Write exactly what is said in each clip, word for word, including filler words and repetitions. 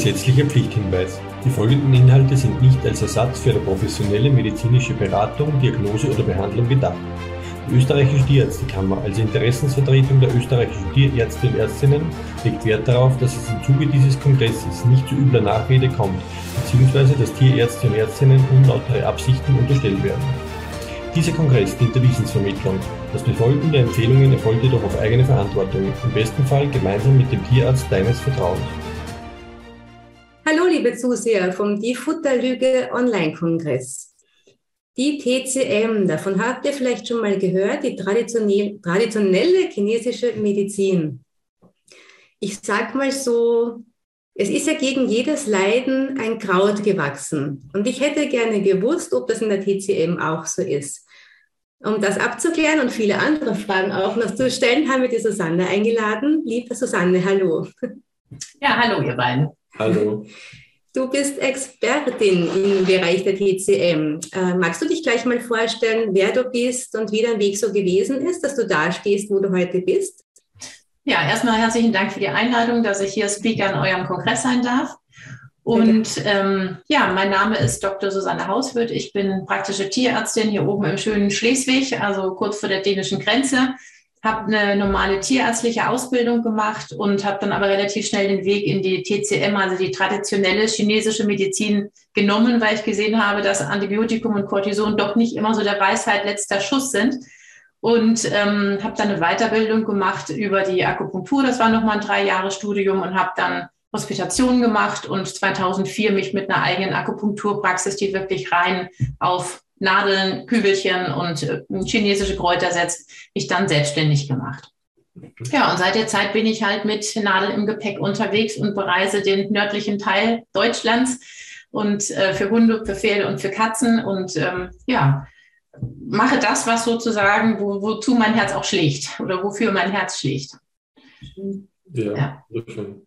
Gesetzlicher Pflichthinweis. Die folgenden Inhalte sind nicht als Ersatz für eine professionelle medizinische Beratung, Diagnose oder Behandlung gedacht. Die Österreichische Tierärztekammer als Interessensvertretung der österreichischen Tierärzte und Ärztinnen legt Wert darauf, dass es im Zuge dieses Kongresses nicht zu übler Nachrede kommt, beziehungsweise dass Tierärzte und Ärztinnen unlautere Absichten unterstellt werden. Dieser Kongress dient der Wissensvermittlung. Das Befolgen der Empfehlungen erfolgt jedoch auf eigene Verantwortung, im besten Fall gemeinsam mit dem Tierarzt deines Vertrauens. Hallo liebe Zuseher vom Die Futterlüge Online-Kongress. Die T C M, davon habt ihr vielleicht schon mal gehört, die traditionelle chinesische Medizin. Ich sag mal so, es ist ja gegen jedes Leiden ein Kraut gewachsen. Und ich hätte gerne gewusst, ob das in der T C M auch so ist. Um das abzuklären und viele andere Fragen auch noch zu stellen, haben wir die Susanne eingeladen. Liebe Susanne, hallo. Ja, hallo ihr beiden. Hallo. Du bist Expertin im Bereich der T C M. Äh, magst du dich gleich mal vorstellen, wer du bist und wie dein Weg so gewesen ist, dass du da stehst, wo du heute bist? Ja, erstmal herzlichen Dank für die Einladung, dass ich hier Speaker an eurem Kongress sein darf. Und ähm, ja, mein Name ist Doktor Susanne Hauswirth. Ich bin praktische Tierärztin hier oben im schönen Schleswig, also kurz vor der dänischen Grenze. Habe eine normale tierärztliche Ausbildung gemacht und habe dann aber relativ schnell den Weg in die T C M, also die traditionelle chinesische Medizin, genommen, weil ich gesehen habe, dass Antibiotikum und Cortison doch nicht immer so der Weisheit letzter Schuss sind. Und ähm, habe dann eine Weiterbildung gemacht über die Akupunktur. Das war nochmal ein drei Jahre Studium und habe dann Hospitation gemacht und zweitausendvier mich mit einer eigenen Akupunkturpraxis, die wirklich rein auf Nadeln, Kügelchen und äh, chinesische Kräuter setzt, mich dann selbstständig gemacht. Ja, und seit der Zeit bin ich halt mit Nadel im Gepäck unterwegs und bereise den nördlichen Teil Deutschlands und äh, für Hunde, für Pferde und für Katzen und ähm, ja, mache das, was sozusagen, wo, wozu mein Herz auch schlägt oder wofür mein Herz schlägt. Ja, ja. Sehr schön.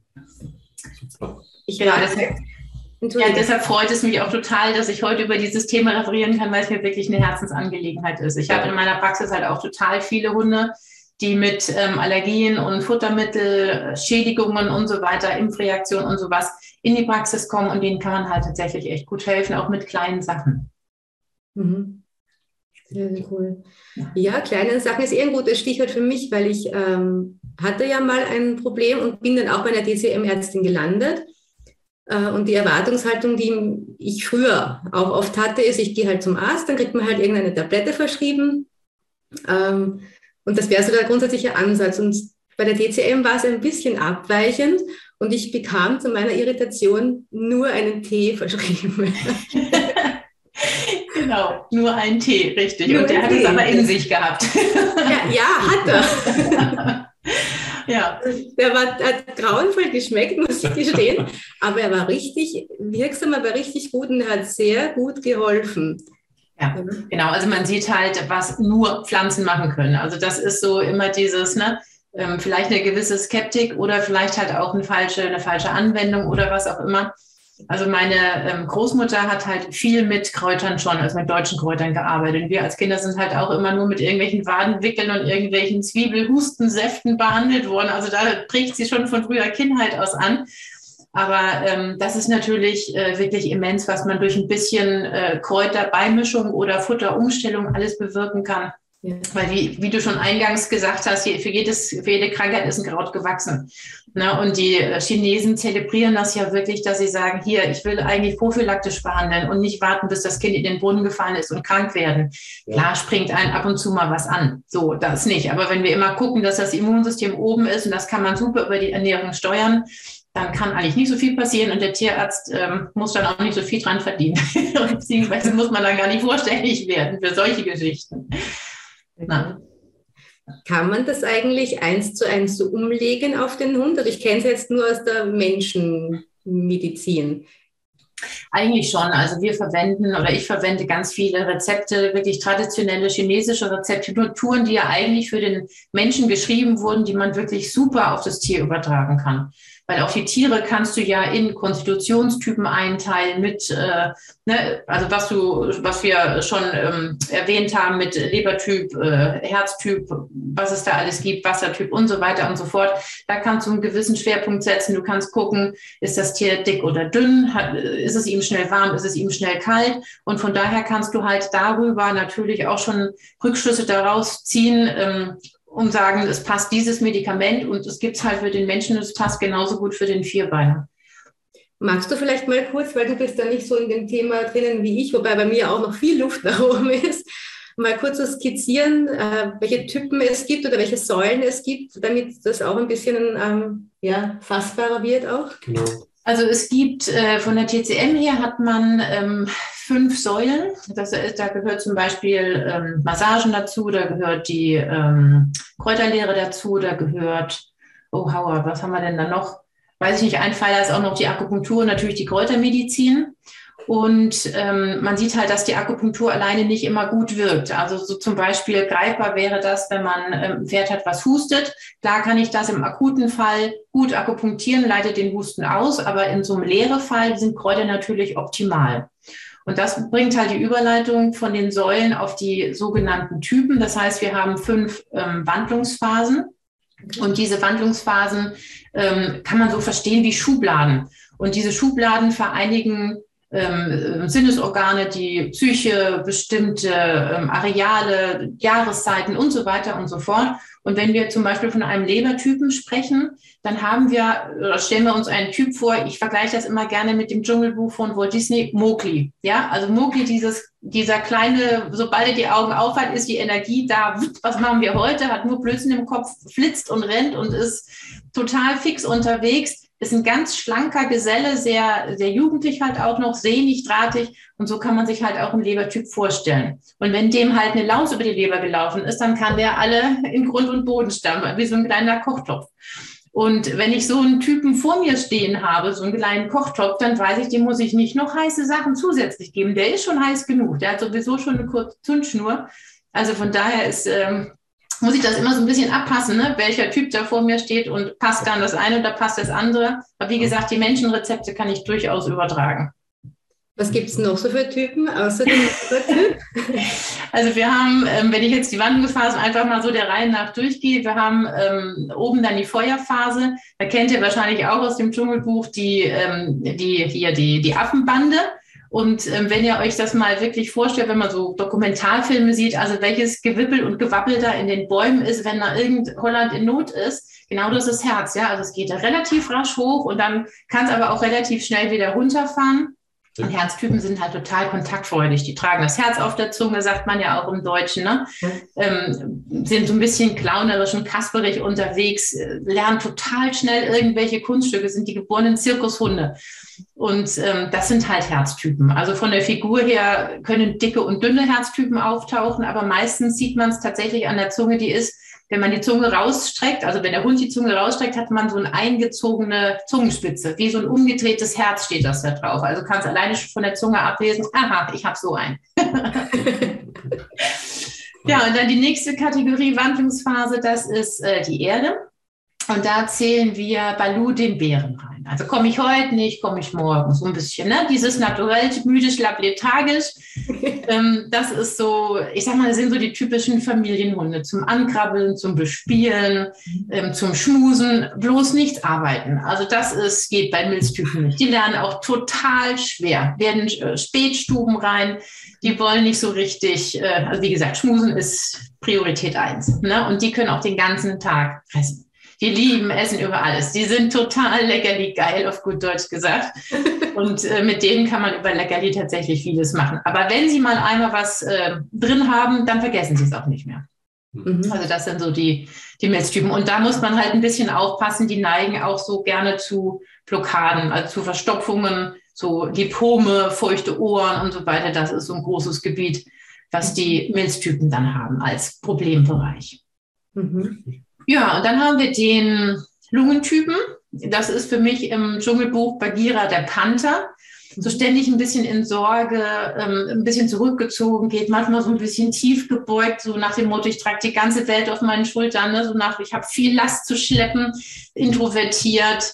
Super. Ich ja, deshalb, ja, deshalb freut es mich auch total, dass ich heute über dieses Thema referieren kann, weil es mir wirklich eine Herzensangelegenheit ist. Ich habe in meiner Praxis halt auch total viele Hunde, die mit ähm, Allergien und Futtermittel, Schädigungen und so weiter, Impfreaktionen und sowas in die Praxis kommen und denen kann man halt tatsächlich echt gut helfen, auch mit kleinen Sachen. Mhm. Sehr, sehr cool. Ja, kleine Sachen ist eher ein gutes Stichwort für mich, weil ich ähm, hatte ja mal ein Problem und bin dann auch bei einer T C M-Ärztin gelandet. Äh, und die Erwartungshaltung, die ich früher auch oft hatte, ist, ich gehe halt zum Arzt, dann kriegt man halt irgendeine Tablette verschrieben. Ähm, und das wäre so der grundsätzliche Ansatz. Und bei der T C M war es ein bisschen abweichend und ich bekam zu meiner Irritation nur einen Tee verschrieben. Genau, nur ein Tee, richtig. Nur und der hat Tee. es aber in sich gehabt. Ja, ja hat er. Ja. Der war, hat grauenvoll geschmeckt, muss ich gestehen. Aber er war richtig wirksam, aber richtig gut und hat sehr gut geholfen. Ja, genau. Also man sieht halt, was nur Pflanzen machen können. Also das ist so immer dieses, ne, ähm, vielleicht eine gewisse Skeptik oder vielleicht halt auch eine falsche, eine falsche Anwendung oder was auch immer. Also meine ähm, Großmutter hat halt viel mit Kräutern schon, also mit deutschen Kräutern gearbeitet. Und wir als Kinder sind halt auch immer nur mit irgendwelchen Wadenwickeln und irgendwelchen Zwiebelhustensäften behandelt worden. Also da prägt sie schon von früher Kindheit aus an. Aber ähm, das ist natürlich äh, wirklich immens, was man durch ein bisschen äh, Kräuterbeimischung oder Futterumstellung alles bewirken kann. Ja. Weil wie, wie du schon eingangs gesagt hast, für, jedes, für jede Krankheit ist ein Kraut gewachsen. Na, und die Chinesen zelebrieren das ja wirklich, dass sie sagen, hier, ich will eigentlich prophylaktisch behandeln und nicht warten, bis das Kind in den Brunnen gefallen ist und krank werden. Ja. Klar springt einem ab und zu mal was an. So, das nicht. Aber wenn wir immer gucken, dass das Immunsystem oben ist und das kann man super über die Ernährung steuern, dann kann eigentlich nicht so viel passieren und der Tierarzt ähm, muss dann auch nicht so viel dran verdienen. Beziehungsweise muss man dann gar nicht vorstellig werden für solche Geschichten. Na. Kann man das eigentlich eins zu eins so umlegen auf den Hund? Also ich kenne es jetzt nur aus der Menschenmedizin. Eigentlich schon. Also wir verwenden oder ich verwende ganz viele Rezepte, wirklich traditionelle chinesische Rezepturen, die ja eigentlich für den Menschen geschrieben wurden, die man wirklich super auf das Tier übertragen kann. weil auch die Tiere kannst du ja in Konstitutionstypen einteilen mit, äh, ne, also was du, was wir schon ähm, erwähnt haben mit Lebertyp, äh, Herztyp, was es da alles gibt, Wassertyp und so weiter und so fort. Da kannst du einen gewissen Schwerpunkt setzen. Du kannst gucken, ist das Tier dick oder dünn, hat, ist es ihm schnell warm, ist es ihm schnell kalt, und von daher kannst du halt darüber natürlich auch schon Rückschlüsse daraus ziehen, ähm, und sagen, es passt dieses Medikament und es gibt es halt für den Menschen, es passt genauso gut für den Vierbeiner. Magst du vielleicht mal kurz, weil du bist da nicht so in dem Thema drinnen wie ich, wobei bei mir auch noch viel Luft nach oben ist, mal kurz so skizzieren, äh, welche Typen es gibt oder welche Säulen es gibt, damit das auch ein bisschen ähm, ja, fassbarer wird auch? Genau. Also es gibt äh, von der T C M her hat man ähm, fünf Säulen. Das, da gehört zum Beispiel ähm, Massagen dazu, da gehört die ähm, Kräuterlehre dazu, da gehört, oh Hauer, was haben wir denn da noch? Weiß ich nicht, ein Pfeiler ist auch noch die Akupunktur und natürlich die Kräutermedizin. Und ähm, man sieht halt, dass die Akupunktur alleine nicht immer gut wirkt. Also so zum Beispiel greifbar wäre das, wenn man ähm, ein Pferd hat, was hustet. Klar kann ich das im akuten Fall gut akupunktieren, leitet den Husten aus, aber in so einem Lehrefall sind Kräuter natürlich optimal. Und das bringt halt die Überleitung von den Säulen auf die sogenannten Typen. Das heißt, wir haben fünf ähm, Wandlungsphasen. Und diese Wandlungsphasen ähm, kann man so verstehen wie Schubladen. Und diese Schubladen vereinigen ähm, Sinnesorgane, die Psyche, bestimmte ähm, Areale, Jahreszeiten und so weiter und so fort. Und wenn wir zum Beispiel von einem Lebertypen sprechen, dann haben wir, oder stellen wir uns einen Typ vor, ich vergleiche das immer gerne mit dem Dschungelbuch von Walt Disney, Mowgli. Ja, also Mowgli, dieses, dieser kleine, sobald er die Augen aufhat, ist die Energie da. Was machen wir heute? Hat nur Blödsinn im Kopf, flitzt und rennt und ist total fix unterwegs. Ist ein ganz schlanker Geselle, sehr, sehr jugendlich halt auch noch, sehnig, drahtig. Und so kann man sich halt auch einen Lebertyp vorstellen. Und wenn dem halt eine Laus über die Leber gelaufen ist, dann kann der alle in Grund und Boden stampfen, wie so ein kleiner Kochtopf. Und wenn ich so einen Typen vor mir stehen habe, so einen kleinen Kochtopf, dann weiß ich, dem muss ich nicht noch heiße Sachen zusätzlich geben. Der ist schon heiß genug. Der hat sowieso schon eine kurze Zündschnur. Also von daher ist... Ähm, muss ich das immer so ein bisschen abpassen, ne? Welcher Typ da vor mir steht und passt dann das eine oder passt das andere. Aber wie gesagt, die Menschenrezepte kann ich durchaus übertragen. Was gibt es noch so für Typen außer dem Typ? Also wir haben, ähm, wenn ich jetzt die Wandlungsphasen einfach mal so der Reihe nach durchgehe, wir haben ähm, oben dann die Feuerphase. Da kennt ihr wahrscheinlich auch aus dem Dschungelbuch die, ähm, die, hier die, die Affenbande. Und ähm, wenn ihr euch das mal wirklich vorstellt, wenn man so Dokumentarfilme sieht, also welches Gewippel und Gewappel da in den Bäumen ist, wenn da irgend Holland in Not ist, genau das ist das Herz. Ja? Also es geht da relativ rasch hoch und dann kann es aber auch relativ schnell wieder runterfahren. Und Herztypen sind halt total kontaktfreudig. Die tragen das Herz auf der Zunge, sagt man ja auch im Deutschen, ne? Ähm, sind so ein bisschen clownerisch und kasperig unterwegs, lernen total schnell irgendwelche Kunststücke, sind die geborenen Zirkushunde. Und ähm, das sind halt Herztypen. Also von der Figur her können dicke und dünne Herztypen auftauchen, aber meistens sieht man es tatsächlich an der Zunge, die ist, wenn man die Zunge rausstreckt, also wenn der Hund die Zunge rausstreckt, hat man so eine eingezogene Zungenspitze. Wie so ein umgedrehtes Herz steht das da drauf. Also kannst alleine von der Zunge ablesen, aha, ich habe so einen. Ja, und dann die nächste Kategorie Wandlungsphase, das ist äh, die Erde. Und da zählen wir Balu den Bären rein. Also komme ich heute nicht, komme ich morgen. So ein bisschen, ne? Dieses naturell, müde, schlapp, lethargisch. ähm, das ist so, ich sag mal, das sind so die typischen Familienhunde. Zum Ankrabbeln, zum Bespielen, ähm, zum Schmusen, bloß nichts arbeiten. Also das ist, geht bei Milztypen nicht. Die lernen auch total schwer, werden äh, Spätstuben rein. Die wollen nicht so richtig, äh, also wie gesagt, Schmusen ist Priorität eins. Ne? Und die können auch den ganzen Tag fressen. Die lieben Essen über alles. Die sind total leckerli geil, auf gut Deutsch gesagt. Und äh, mit denen kann man über Leckerli tatsächlich vieles machen. Aber wenn sie mal einmal was äh, drin haben, dann vergessen sie es auch nicht mehr. Mhm. Also das sind so die, die Milztypen. Und da muss man halt ein bisschen aufpassen. Die neigen auch so gerne zu Blockaden, also zu Verstopfungen, so Lipome, feuchte Ohren und so weiter. Das ist so ein großes Gebiet, was die Milztypen dann haben als Problembereich. Mhm. Ja, und dann haben wir den Lungentypen. Das ist für mich im Dschungelbuch Bagheera der Panther. So ständig ein bisschen in Sorge, ähm, ein bisschen zurückgezogen, geht manchmal so ein bisschen tief gebeugt, so nach dem Motto, ich trage die ganze Welt auf meinen Schultern, ne? So nach, ich habe viel Last zu schleppen, introvertiert.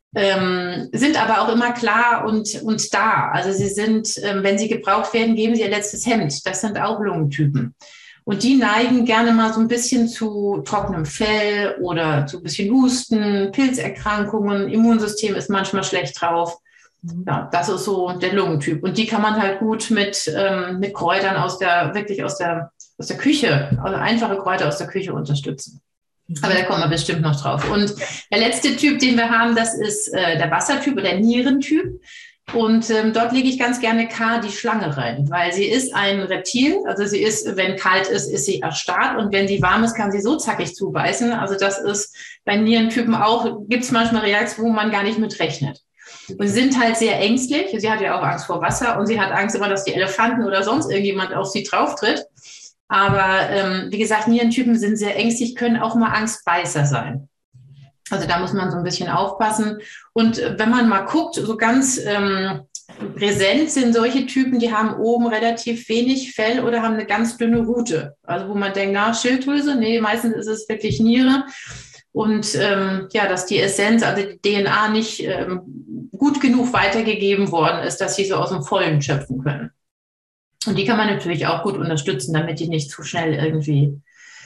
ähm, sind aber auch immer klar und, und da. Also sie sind, ähm, wenn sie gebraucht werden, geben sie ihr letztes Hemd. Das sind auch Lungentypen. Und die neigen gerne mal so ein bisschen zu trockenem Fell oder zu ein bisschen Husten, Pilzerkrankungen, Immunsystem ist manchmal schlecht drauf. Ja, das ist so der Lungentyp. Und die kann man halt gut mit, ähm, mit Kräutern aus der, wirklich aus der, aus der Küche, also einfache Kräuter aus der Küche unterstützen. Aber da kommen wir bestimmt noch drauf. Und der letzte Typ, den wir haben, das ist äh, der Wassertyp oder der Nierentyp. Und ähm, dort lege ich ganz gerne K, die Schlange, rein, weil sie ist ein Reptil. Also sie ist, wenn kalt ist, ist sie erstarrt. Und wenn sie warm ist, kann sie so zackig zubeißen. Also das ist bei Nierentypen auch, gibt es manchmal Reaktionen, wo man gar nicht mit rechnet. Und sie sind halt sehr ängstlich. Sie hat ja auch Angst vor Wasser und sie hat Angst immer, dass die Elefanten oder sonst irgendjemand auf sie drauftritt. Aber ähm, wie gesagt, Nierentypen sind sehr ängstlich, können auch mal Angstbeißer sein. Also da muss man so ein bisschen aufpassen. Und wenn man mal guckt, so ganz ähm, präsent sind solche Typen, die haben oben relativ wenig Fell oder haben eine ganz dünne Rute. Also wo man denkt, na, Schilddrüse, nee, meistens ist es wirklich Niere. Und ähm, ja, dass die Essenz, also die D N A nicht ähm, gut genug weitergegeben worden ist, dass sie so aus dem Vollen schöpfen können. Und die kann man natürlich auch gut unterstützen, damit die nicht zu schnell irgendwie,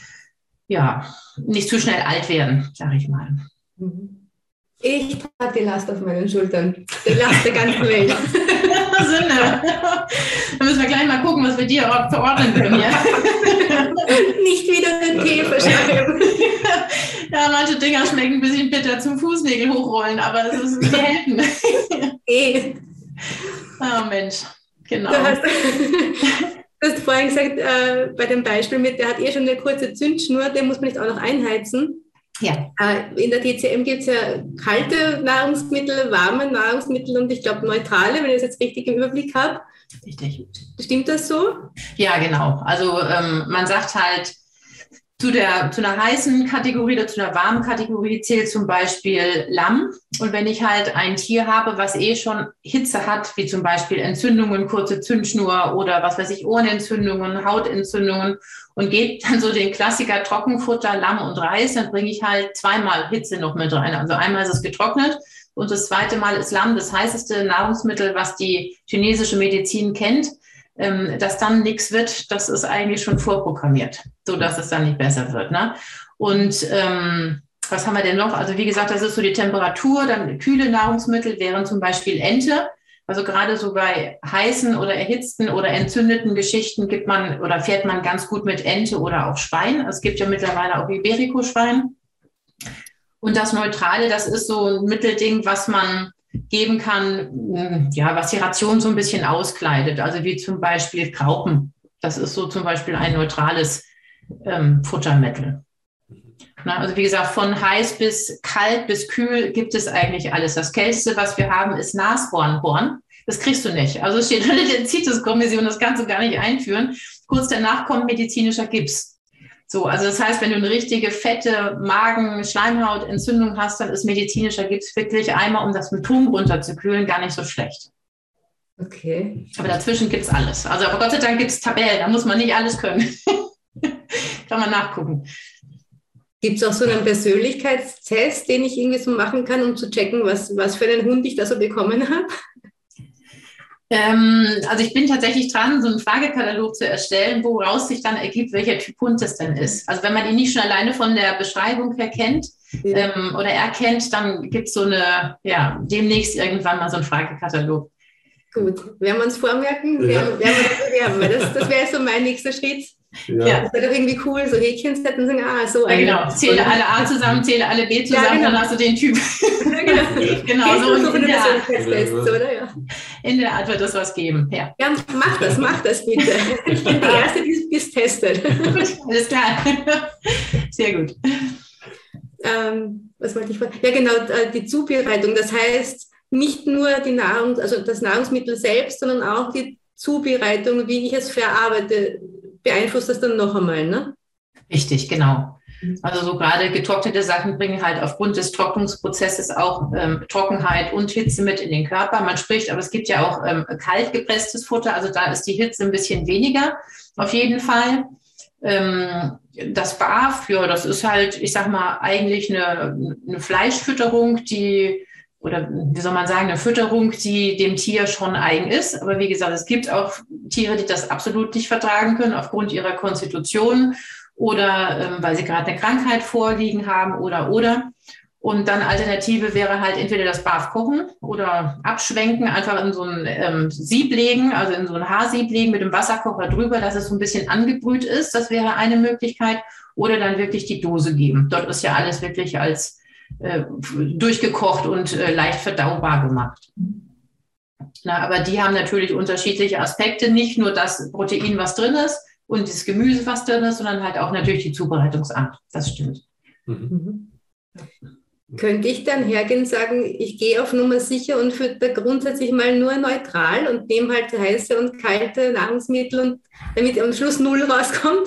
ja, nicht zu schnell alt werden, sage ich mal. Ich trage die Last auf meinen Schultern. Die Last der ganzen Welt. Sinne. Da müssen wir gleich mal gucken, was wir dir verordnen können. Ja. Nicht wieder den Tee verschreiben. Ja, manche Dinger schmecken ein bisschen bitter zum Fußnägel hochrollen, aber es ist die helfen. Eh. Oh Mensch, genau. Du hast, du hast vorhin gesagt, äh, bei dem Beispiel mit, der hat eh schon eine kurze Zündschnur, den muss man nicht auch noch einheizen. Ja. Äh, in der T C M gibt es ja kalte Nahrungsmittel, warme Nahrungsmittel und ich glaube neutrale, wenn ich das jetzt richtig im Überblick habe. Richtig. Stimmt das so? Ja, genau. Also ähm, man sagt halt, zu der zu einer heißen Kategorie oder zu einer warmen Kategorie zählt zum Beispiel Lamm. Und wenn ich halt ein Tier habe, was eh schon Hitze hat, wie zum Beispiel Entzündungen, kurze Zündschnur oder was weiß ich, Ohrenentzündungen, Hautentzündungen und geht dann so den Klassiker Trockenfutter, Lamm und Reis, dann bringe ich halt zweimal Hitze noch mit rein. Also einmal ist es getrocknet und das zweite Mal ist Lamm, das heißeste Nahrungsmittel, was die chinesische Medizin kennt. Ähm, dass dann nichts wird, das ist eigentlich schon vorprogrammiert, sodass es dann nicht besser wird. Ne? Und ähm, was haben wir denn noch? Also wie gesagt, das ist so die Temperatur, dann kühle Nahrungsmittel wären zum Beispiel Ente. Also gerade so bei heißen oder erhitzten oder entzündeten Geschichten gibt man oder fährt man ganz gut mit Ente oder auch Schwein. Es gibt ja mittlerweile auch Iberico-Schwein. Und das Neutrale, das ist so ein Mittelding, was man geben kann, ja, was die Ration so ein bisschen auskleidet. Also wie zum Beispiel Graupen. Das ist so zum Beispiel ein neutrales ähm, Futtermittel. Na, also wie gesagt, von heiß bis kalt bis kühl gibt es eigentlich alles. Das Kälteste, was wir haben, ist Nashornhorn. Das kriegst du nicht. Also es steht in der CITES-Kommission, das kannst du gar nicht einführen. Kurz danach kommt medizinischer Gips. So, also das heißt, wenn du eine richtige fette Magen-Schleimhautentzündung hast, dann ist medizinischer Gips wirklich einmal, um das Symptom runterzukühlen, gar nicht so schlecht. Okay. Aber dazwischen gibt es alles. Also aber Gott sei Dank gibt es Tabellen, da muss man nicht alles können. Kann man nachgucken. Gibt es auch so einen Persönlichkeitstest, den ich irgendwie so machen kann, um zu checken, was, was für einen Hund ich da so bekommen habe? Ähm, also ich bin tatsächlich dran, so einen Fragekatalog zu erstellen, woraus sich dann ergibt, welcher Typ Hund das denn ist. Also wenn man ihn nicht schon alleine von der Beschreibung her kennt ja. ähm, oder erkennt, dann gibt es so eine, ja, demnächst irgendwann mal so einen Fragekatalog. Gut, werden wir uns vormerken, ja. werden, werden wir das bewerben, das, das wäre so mein nächster Schritt. Ja. Das wäre doch irgendwie cool, so Häkchen setzen und sagen, ah, so ja, genau. Zähle alle A zusammen, zähle alle B zusammen, ja, genau. Dann hast du den Typ. Ja, genau, genau so in, in, der Art, oder? Ja. In der Art wird es was geben. Ja, ja mach das, mach das bitte. Ich bin die Erste, die es testet. Gut, alles klar. Sehr gut. Ähm, was wollte ich fragen? Ja, genau, die Zubereitung. Das heißt, nicht nur die Nahrung, also das Nahrungsmittel selbst, sondern auch die Zubereitung, wie ich es verarbeite, beeinflusst das dann noch einmal, ne? Richtig, genau. Also so gerade getrocknete Sachen bringen halt aufgrund des Trocknungsprozesses auch ähm, Trockenheit und Hitze mit in den Körper. Man spricht, aber es gibt ja auch ähm, kalt gepresstes Futter, also da ist die Hitze ein bisschen weniger, auf jeden Fall. Ähm, das B A F, ja, das ist halt, ich sag mal, eigentlich eine, eine Fleischfütterung, die oder wie soll man sagen, eine Fütterung, die dem Tier schon eigen ist. Aber wie gesagt, es gibt auch Tiere, die das absolut nicht vertragen können aufgrund ihrer Konstitution oder ähm, weil sie gerade eine Krankheit vorliegen haben oder, oder. Und dann Alternative wäre halt entweder das Barf kochen oder abschwenken, einfach in so ein ähm, Sieb legen, also in so ein Haarsieb legen mit dem Wasserkocher drüber, dass es so ein bisschen angebrüht ist. Das wäre eine Möglichkeit. Oder dann wirklich die Dose geben. Dort ist ja alles wirklich als äh, durchgekocht und äh, leicht verdaubar gemacht. Na, aber die haben natürlich unterschiedliche Aspekte. Nicht nur das Protein, was drin ist und das Gemüse, was drin ist, sondern halt auch natürlich die Zubereitungsart. Das stimmt. Mhm. Könnte ich dann hergehen und sagen, ich gehe auf Nummer sicher und fütter grundsätzlich mal nur neutral und nehme halt heiße und kalte Nahrungsmittel, und damit am Schluss null rauskommt?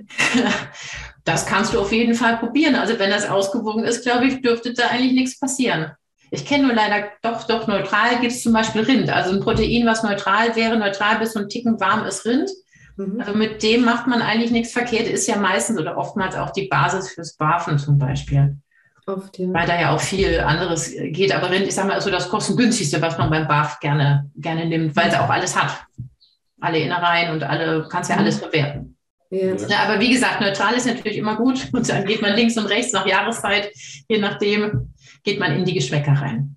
Das kannst du auf jeden Fall probieren. Also wenn das ausgewogen ist, glaube ich, dürfte da eigentlich nichts passieren. Ich kenne nur leider, doch, doch, neutral gibt es zum Beispiel Rind. Also ein Protein, was neutral wäre, neutral bis so ein Ticken warm ist Rind. Mhm. Also mit dem macht man eigentlich nichts verkehrt. Ist ja meistens oder oftmals auch die Basis fürs Barfen zum Beispiel. Oft, ja. Weil da ja auch viel anderes geht. Aber Rind, ich sage mal, ist so das kostengünstigste, was man beim Barf gerne, gerne nimmt, weil es auch alles hat. Alle Innereien und alle, kannst ja alles verwerten. Ja. Ja, aber wie gesagt, neutral ist natürlich immer gut. Und dann geht man links und rechts nach Jahreszeit, je nachdem, geht man in die Geschmäcker rein.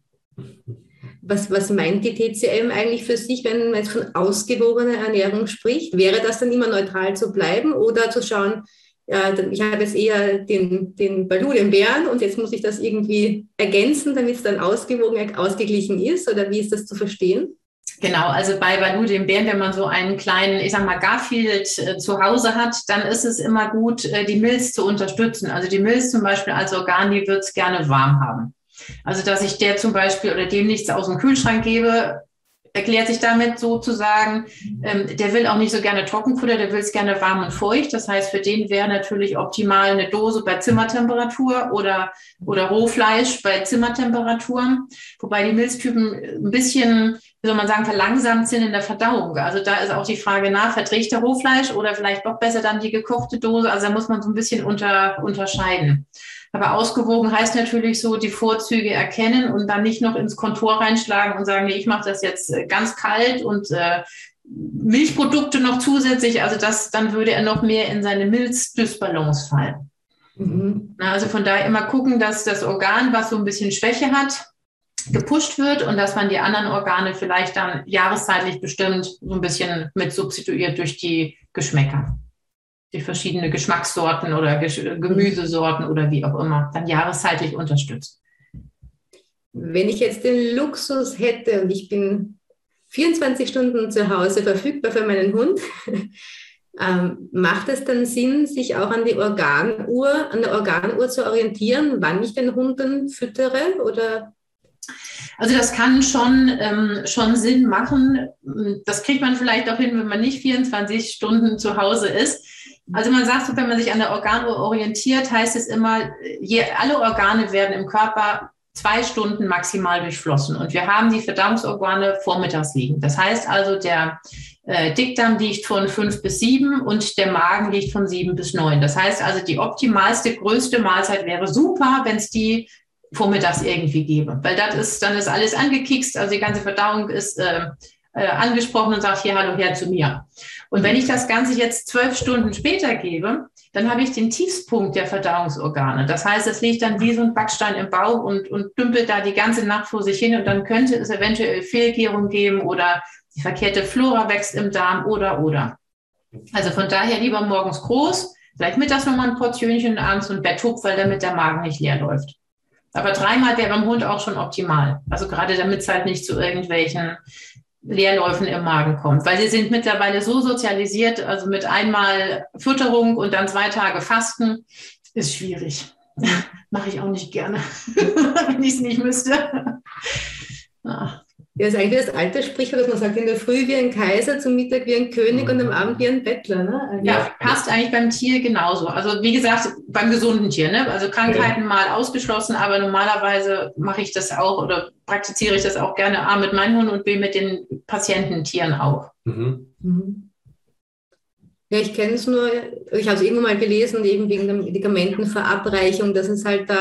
Was, was meint die T C M eigentlich für sich, wenn man jetzt von ausgewogener Ernährung spricht? Wäre das dann immer neutral zu bleiben oder zu schauen, ja, ich habe jetzt eher den, den Balu, den Bären, und jetzt muss ich das irgendwie ergänzen, damit es dann ausgewogen, ausgeglichen ist? Oder wie ist das zu verstehen? Genau, also bei Balu, dem Bären, wenn man so einen kleinen, ich sag mal, Garfield äh, zu Hause hat, dann ist es immer gut, äh, die Milz zu unterstützen. Also die Milz zum Beispiel als Organ, die wird es gerne warm haben. Also dass ich der zum Beispiel oder dem nichts aus dem Kühlschrank gebe, erklärt sich damit sozusagen, ähm, der will auch nicht so gerne Trockenfutter, der will es gerne warm und feucht. Das heißt, für den wäre natürlich optimal eine Dose bei Zimmertemperatur oder, oder Rohfleisch bei Zimmertemperatur. Wobei die Milztypen ein bisschen, wie soll man sagen, verlangsamt sind in der Verdauung. Also da ist auch die Frage nach, verträgt der Rohfleisch oder vielleicht doch besser dann die gekochte Dose? Also da muss man so ein bisschen unter, unterscheiden. Aber ausgewogen heißt natürlich so, die Vorzüge erkennen und dann nicht noch ins Kontor reinschlagen und sagen, nee, ich mache das jetzt ganz kalt und äh, Milchprodukte noch zusätzlich. Also das, dann würde er noch mehr in seine Milzdysbalance fallen. Mhm. Also von daher immer gucken, dass das Organ, was so ein bisschen Schwäche hat, gepusht wird und dass man die anderen Organe vielleicht dann jahreszeitlich bestimmt so ein bisschen mit substituiert durch die Geschmäcker. Die verschiedene Geschmackssorten oder Gemüsesorten oder wie auch immer, dann jahreszeitlich unterstützt. Wenn ich jetzt den Luxus hätte und ich bin vierundzwanzig Stunden zu Hause verfügbar für meinen Hund, ähm, macht es dann Sinn, sich auch an die Organuhr, an der Organuhr zu orientieren, wann ich den Hund dann füttere? Oder? Also das kann schon, ähm, schon Sinn machen. Das kriegt man vielleicht auch hin, wenn man nicht vierundzwanzig Stunden zu Hause ist. Also man sagt, wenn man sich an der Organuhr orientiert, heißt es immer, je, alle Organe werden im Körper zwei Stunden maximal durchflossen. Und wir haben die Verdauungsorgane vormittags liegen. Das heißt also, der äh, Dickdarm liegt von fünf bis sieben und der Magen liegt von sieben bis neun. Das heißt also, die optimalste, größte Mahlzeit wäre super, wenn es die vormittags irgendwie gäbe. Weil das ist, dann ist alles angekikst, also die ganze Verdauung ist äh, äh, angesprochen und sagt, hier, hallo, her zu mir. Und wenn ich das Ganze jetzt zwölf Stunden später gebe, dann habe ich den Tiefspunkt der Verdauungsorgane. Das heißt, es liegt dann wie so ein Backstein im Bauch und, und dümpelt da die ganze Nacht vor sich hin und dann könnte es eventuell Fehlgärung geben oder die verkehrte Flora wächst im Darm oder, oder. Also von daher lieber morgens groß, vielleicht mittags nochmal ein Portionchen, abends so ein Betthub, weil damit der Magen nicht leer läuft. Aber dreimal wäre beim Hund auch schon optimal. Also gerade damit es halt nicht zu irgendwelchen Leerläufen im Magen kommt. Weil sie sind mittlerweile so sozialisiert, also mit einmal Fütterung und dann zwei Tage Fasten, ist schwierig. Mache ich auch nicht gerne, wenn ich es nicht müsste. Ja. Ja, das ist eigentlich das alte Sprichwort, dass man sagt, in der Früh wie ein Kaiser, zum Mittag wie ein König und am Abend wie ein Bettler. Ne? Ja, passt eigentlich beim Tier genauso. Also wie gesagt, beim gesunden Tier. Ne? Also Krankheiten ja. mal ausgeschlossen, aber normalerweise mache ich das auch oder praktiziere ich das auch gerne A mit meinen Hunden und B mit den Patiententieren auch. Mhm. Mhm. Ja, ich kenne es nur, ich habe es irgendwann mal gelesen, eben wegen der Medikamentenverabreichung, dass es halt da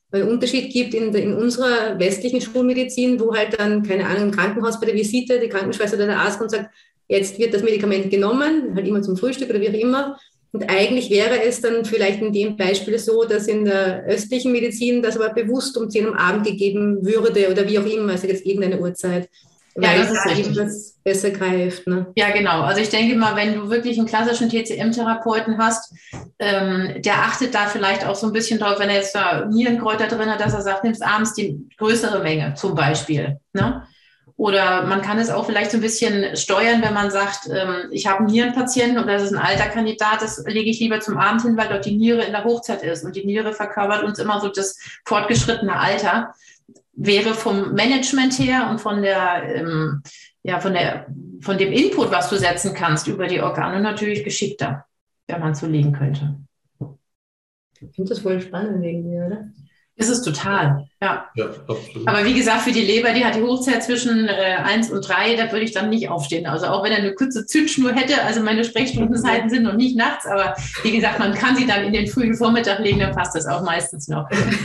einen Unterschied gibt in, der, in unserer westlichen Schulmedizin, wo halt dann, keine Ahnung, im Krankenhaus bei der Visite die Krankenschwester oder der Arzt kommt und sagt, jetzt wird das Medikament genommen, halt immer zum Frühstück oder wie auch immer. Und eigentlich wäre es dann vielleicht in dem Beispiel so, dass in der östlichen Medizin das aber bewusst um zehn am Abend gegeben würde oder wie auch immer, also jetzt irgendeine Uhrzeit. Ja, weil das ist da richtig. irgendwas besser greift. Ne? Ja, genau. Also ich denke mal, wenn du wirklich einen klassischen T C M-Therapeuten hast, ähm, der achtet da vielleicht auch so ein bisschen drauf, wenn er jetzt da Nierenkräuter drin hat, dass er sagt, nimmst abends die größere Menge zum Beispiel. Ne? Oder man kann es auch vielleicht so ein bisschen steuern, wenn man sagt, ähm, ich habe einen Nierenpatienten oder das ist ein alter Kandidat, das lege ich lieber zum Abend hin, weil dort die Niere in der Hochzeit ist. Und die Niere verkörpert uns immer so das fortgeschrittene Alter. Wäre vom Management her und von der, ähm, ja, von der, von dem Input, was du setzen kannst über die Organe, natürlich geschickter, wenn man es so legen könnte. Ich finde das voll spannend irgendwie, oder? Ist es total, ja. Ja, absolut. Aber wie gesagt, für die Leber, die hat die Hochzeit zwischen äh, eins und drei, da würde ich dann nicht aufstehen. Also auch wenn er eine kurze Zündschnur hätte, also meine Sprechstundenzeiten sind noch nicht nachts, aber wie gesagt, man kann sie dann in den frühen Vormittag legen, dann passt das auch meistens noch.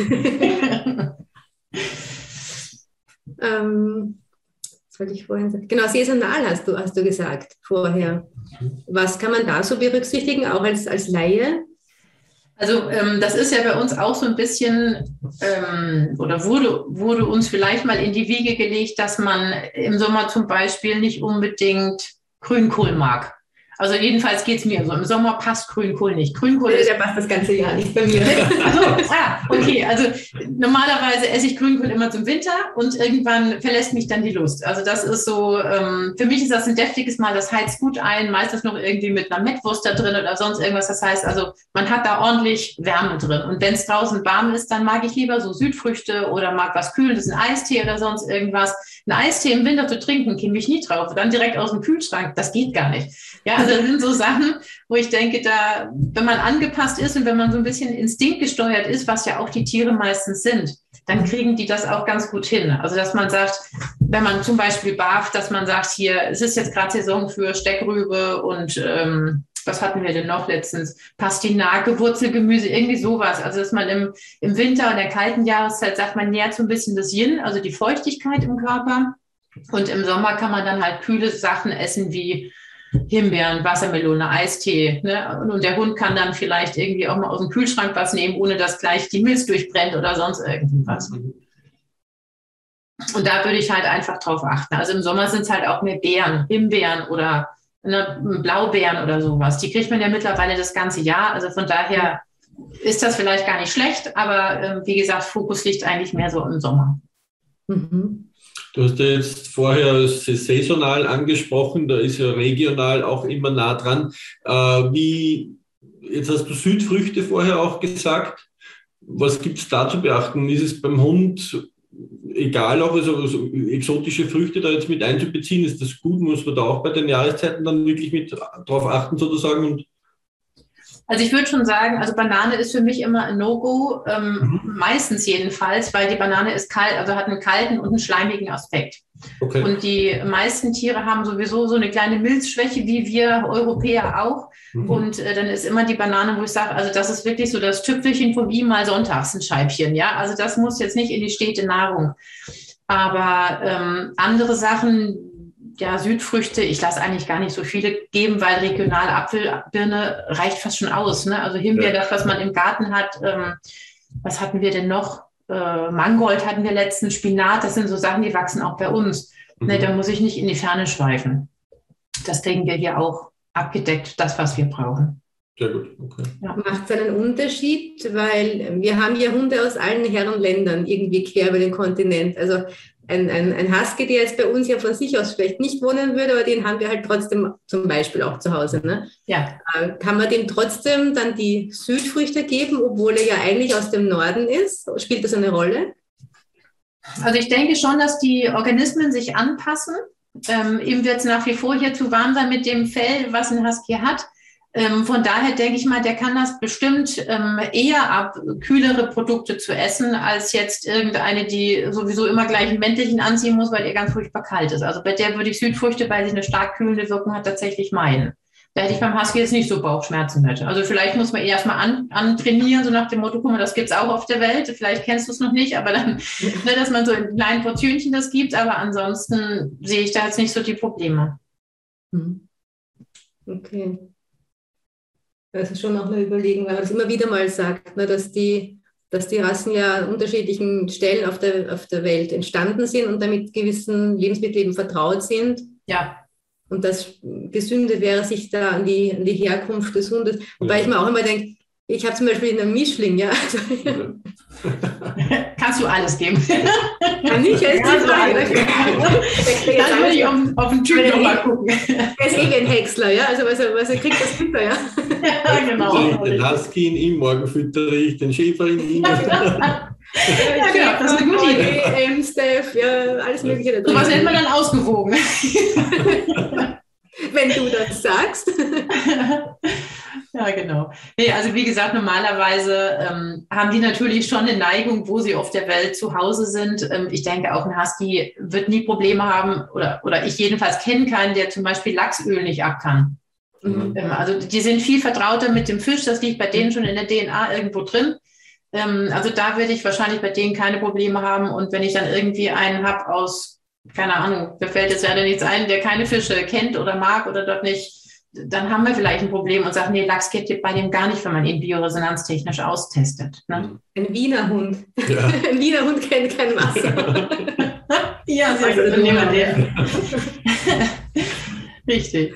ähm, was wollte ich vorhin sagen? Genau, saisonal hast du, hast du gesagt vorher. Was kann man da so berücksichtigen, auch als, als Laie? Also ähm, das ist ja bei uns auch so ein bisschen, ähm, oder wurde, wurde uns vielleicht mal in die Wiege gelegt, dass man im Sommer zum Beispiel nicht unbedingt Grünkohl mag. Also jedenfalls geht es mir so. Im Sommer passt Grünkohl nicht. Grünkohl ist, der passt das ganze Jahr nicht bei mir. Also, ah, okay. Also normalerweise esse ich Grünkohl immer zum Winter und irgendwann verlässt mich dann die Lust. Also das ist so, ähm, für mich ist das ein deftiges Mal, das heizt gut ein, meistens noch irgendwie mit einer Mettwurst da drin oder sonst irgendwas. Das heißt also, man hat da ordentlich Wärme drin. Und wenn es draußen warm ist, dann mag ich lieber so Südfrüchte oder mag was Kühles, ein Eistee oder sonst irgendwas. Ein Eistee im Winter zu trinken, käme ich nie drauf. Dann direkt aus dem Kühlschrank, das geht gar nicht. Ja, also das sind so Sachen, wo ich denke, da, wenn man angepasst ist und wenn man so ein bisschen instinktgesteuert ist, was ja auch die Tiere meistens sind, dann kriegen die das auch ganz gut hin. Also dass man sagt, wenn man zum Beispiel barft, dass man sagt, hier, es ist jetzt gerade Saison für Steckrübe und ähm, was hatten wir denn noch letztens? Pastinake, Wurzelgemüse, irgendwie sowas. Also dass man im, im Winter und der kalten Jahreszeit sagt, man nährt so ein bisschen das Yin, also die Feuchtigkeit im Körper. Und im Sommer kann man dann halt kühle Sachen essen wie Himbeeren, Wassermelone, Eistee. Ne? Und der Hund kann dann vielleicht irgendwie auch mal aus dem Kühlschrank was nehmen, ohne dass gleich die Milz durchbrennt oder sonst irgendwas. Und da würde ich halt einfach drauf achten. Also im Sommer sind es halt auch mehr Beeren, Himbeeren oder ne, Blaubeeren oder sowas. Die kriegt man ja mittlerweile das ganze Jahr. Also von daher ist das vielleicht gar nicht schlecht, aber äh, wie gesagt, Fokus liegt eigentlich mehr so im Sommer. Mhm. Du hast ja jetzt vorher saisonal angesprochen, da ist ja regional auch immer nah dran. Äh, wie, jetzt hast du Südfrüchte vorher auch gesagt. Was gibt es da zu beachten? Ist es beim Hund egal, auch also, also exotische Früchte da jetzt mit einzubeziehen? Ist das gut? Muss man da auch bei den Jahreszeiten dann wirklich mit drauf achten sozusagen? Und Also ich würde schon sagen, also Banane ist für mich immer ein No-Go, ähm, Mhm. meistens jedenfalls, weil die Banane ist kalt, also hat einen kalten und einen schleimigen Aspekt. okay. Und die meisten Tiere haben sowieso so eine kleine Milzschwäche, wie wir Europäer auch. Mhm. Und äh, dann ist immer die Banane, wo ich sage, also das ist wirklich so das Tüpfelchen von wie mal sonntags ein Scheibchen. Ja, also das muss jetzt nicht in die stete Nahrung. Aber ähm, andere Sachen, ja, Südfrüchte, ich lasse eigentlich gar nicht so viele geben, weil regional Apfel, Birne reicht fast schon aus. Ne? Also Himbeer, Ja. das, was man im Garten hat, ähm, was hatten wir denn noch? Äh, Mangold hatten wir letztens, Spinat, das sind so Sachen, die wachsen auch bei uns. Mhm. Ne, da muss ich nicht in die Ferne schweifen. Das kriegen wir hier auch abgedeckt, das, was wir brauchen. Sehr gut, okay. Macht es einen Unterschied, weil wir haben ja Hunde aus allen Herren Ländern irgendwie quer über den Kontinent. Also ein, ein, ein Husky, der jetzt bei uns ja von sich aus vielleicht nicht wohnen würde, aber den haben wir halt trotzdem zum Beispiel auch zu Hause. Ne? Ja. Äh, Kann man dem trotzdem dann die Südfrüchte geben, obwohl er ja eigentlich aus dem Norden ist? Spielt das eine Rolle? Also ich denke schon, dass die Organismen sich anpassen. Ähm, ihm wird es nach wie vor hier zu warm sein mit dem Fell, was ein Husky hat. Ähm, von daher denke ich mal, der kann das bestimmt ähm, eher ab, kühlere Produkte zu essen, als jetzt irgendeine, die sowieso immer gleich ein Mäntelchen anziehen muss, weil ihr ganz furchtbar kalt ist. Also bei der würde ich Südfrüchte, weil sie eine stark kühlende Wirkung hat, tatsächlich meiden. Da hätte ich beim Husky jetzt nicht so Bauchschmerzen mit. Also vielleicht muss man erstmal an, antrainieren, so nach dem Motto, guck mal, das gibt es auch auf der Welt. Vielleicht kennst du es noch nicht, aber dann, ne, dass man so in kleinen Portionchen das gibt. Aber ansonsten sehe ich da jetzt nicht so die Probleme. Okay. Das ist schon noch eine Überlegung, weil man das immer wieder mal sagt, ne, dass die, dass die Rassen ja an unterschiedlichen Stellen auf der, auf der Welt entstanden sind und damit gewissen Lebensmitteln vertraut sind. Ja. Und das Gesünde wäre, sich da an die, an die Herkunft des Hundes. Wobei ja. ich mir auch immer denke, ich habe zum Beispiel einen Mischling, ja. Also, kannst du alles geben? Kann ich jetzt ja, so alles. Dann würde ich auf, auf den Typ nochmal gucken. Er ist eh wie ein Häcksler, ja. Also was er, was er kriegt, das kriegt er, ja. Ja, genau. Den Husky in ihm, morgen füttere ich den Schäfer in ihm. Ja, genau, das ist eine gute Idee. M-Staff, ja, alles Mögliche da drin. So was nennt man dann ausgewogen. Wenn du das sagst. Ja, genau. Nee, also wie gesagt, normalerweise ähm, haben die natürlich schon eine Neigung, wo sie auf der Welt zu Hause sind. Ähm, ich denke, auch ein Husky wird nie Probleme haben, oder, oder ich jedenfalls kenne keinen, der zum Beispiel Lachsöl nicht ab kann. Mhm. Ähm, also die sind viel vertrauter mit dem Fisch, das liegt bei denen schon in der D N A irgendwo drin. Ähm, also da werde ich wahrscheinlich bei denen keine Probleme haben. Und wenn ich dann irgendwie einen habe aus, keine Ahnung, da fällt jetzt leider nichts ein, der keine Fische kennt oder mag oder dort nicht, dann haben wir vielleicht ein Problem und sagen, nee, Lachs geht bei dem gar nicht, wenn man ihn bioresonanztechnisch austestet. Ne? Ein Wiener Hund. Ja. Ein Wiener Hund kennt kein Wasser. Ja, sehr gut. Dann nehmen wir den. Richtig.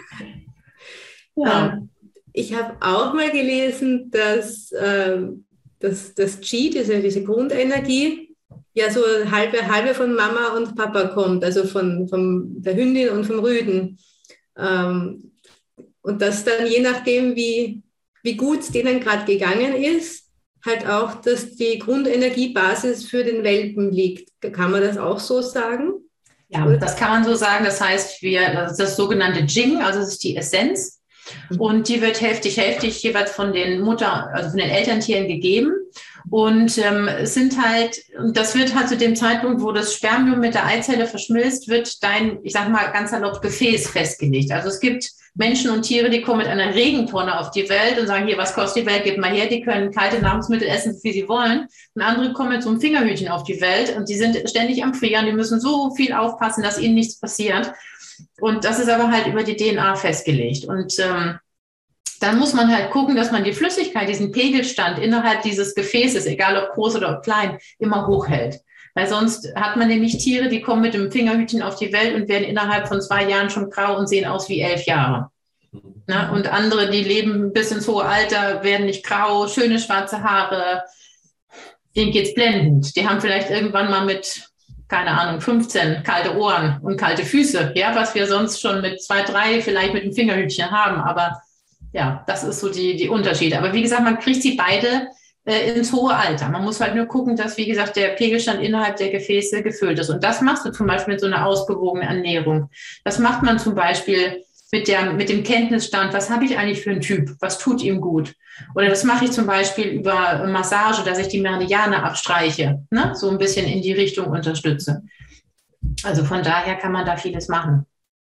Ja. Ich habe auch mal gelesen, dass, äh, dass das Qi, diese, diese Grundenergie, ja so halbe, halbe von Mama und Papa kommt, also von, von der Hündin und vom Rüden. Ähm, Und dass dann je nachdem, wie, wie gut es denen gerade gegangen ist, halt auch, dass die Grundenergiebasis für den Welpen liegt. Kann man das auch so sagen? Ja, das kann man so sagen. Das heißt, wir, das ist das sogenannte Jing, also das ist die Essenz. Und die wird hälftig-hälftig jeweils von den Mutter, also von den Elterntieren gegeben. Und ähm, es sind halt, und das wird halt zu dem Zeitpunkt, wo das Spermium mit der Eizelle verschmilzt, wird dein, ich sag mal ganz salopp, Gefäß festgelegt. Also es gibt Menschen und Tiere, die kommen mit einer Regentonne auf die Welt und sagen, hier, was kostet die Welt, gib mal her, die können kalte Nahrungsmittel essen, wie sie wollen. Und andere kommen mit so einem Fingerhütchen auf die Welt und die sind ständig am Frieren, die müssen so viel aufpassen, dass ihnen nichts passiert. Und das ist aber halt über die D N A festgelegt. Und ähm, dann muss man halt gucken, dass man die Flüssigkeit, diesen Pegelstand innerhalb dieses Gefäßes, egal ob groß oder ob klein, immer hochhält. Weil sonst hat man nämlich Tiere, die kommen mit dem Fingerhütchen auf die Welt und werden innerhalb von zwei Jahren schon grau und sehen aus wie elf Jahre. Na, und andere, die leben bis ins hohe Alter, werden nicht grau, schöne schwarze Haare, denen geht's blendend. Die haben vielleicht irgendwann mal mit, keine Ahnung, fünfzehn kalte Ohren und kalte Füße, ja, was wir sonst schon mit zwei, drei vielleicht mit dem Fingerhütchen haben. Aber ja, das ist so die, die Unterschiede. Aber wie gesagt, man kriegt sie beide äh, ins hohe Alter. Man muss halt nur gucken, dass, wie gesagt, der Pegelstand innerhalb der Gefäße gefüllt ist. Und das machst du zum Beispiel mit so einer ausgewogenen Ernährung. Das macht man zum Beispiel mit, der, mit dem Kenntnisstand, was habe ich eigentlich für einen Typ? Was tut ihm gut? Oder das mache ich zum Beispiel über Massage, dass ich die Meridiane abstreiche, ne? So ein bisschen in die Richtung unterstütze. Also von daher kann man da vieles machen.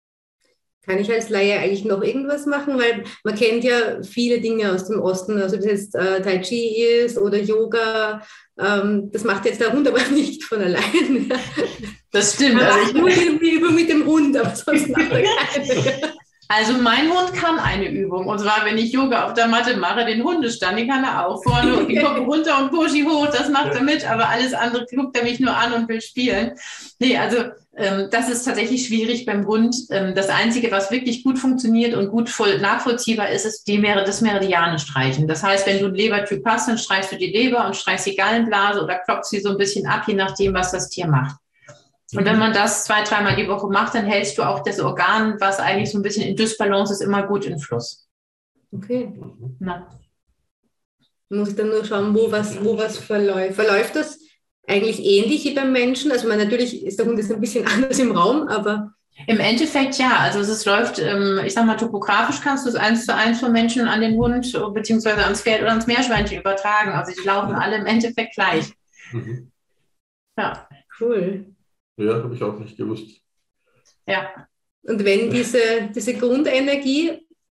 Kann ich als Laie eigentlich noch irgendwas machen? Weil man kennt ja viele Dinge aus dem Osten, also ob das jetzt äh, Tai Chi ist oder Yoga. Ähm, das macht jetzt der Hund aber nicht von allein. Das stimmt. Also ich nur die Übung mit dem Hund, aber sonst macht er keine. Also mein Hund kann eine Übung. Und zwar, wenn ich Yoga auf der Matte mache, den Hundestand, den kann er auch vorne und die Kopf runter und Puschi hoch, das macht er mit. Aber alles andere guckt er mich nur an und will spielen. Nee, also ähm, das ist tatsächlich schwierig beim Hund. Ähm, das Einzige, was wirklich gut funktioniert und gut voll nachvollziehbar ist, ist die Mer- das Meridiane streichen. Das heißt, wenn du einen Lebertyp hast, dann streichst du die Leber und streichst die Gallenblase oder klopfst sie so ein bisschen ab, je nachdem, was das Tier macht. Und wenn man das zwei, dreimal die Woche macht, dann hältst du auch das Organ, was eigentlich so ein bisschen in Dysbalance ist, immer gut in Fluss. Okay. Na. Man muss dann nur schauen, wo was, wo was verläuft. Verläuft das eigentlich ähnlich wie beim Menschen? Also man, natürlich ist der Hund jetzt ein bisschen anders im Raum, aber... Im Endeffekt ja. Also es läuft, ich sag mal, topografisch kannst du es eins zu eins vom Menschen an den Hund beziehungsweise ans Pferd oder ans Meerschweinchen übertragen. Also die laufen alle im Endeffekt gleich. Mhm. Ja, cool. Ja, habe ich auch nicht gewusst. Ja. Und wenn diese, diese Grundenergie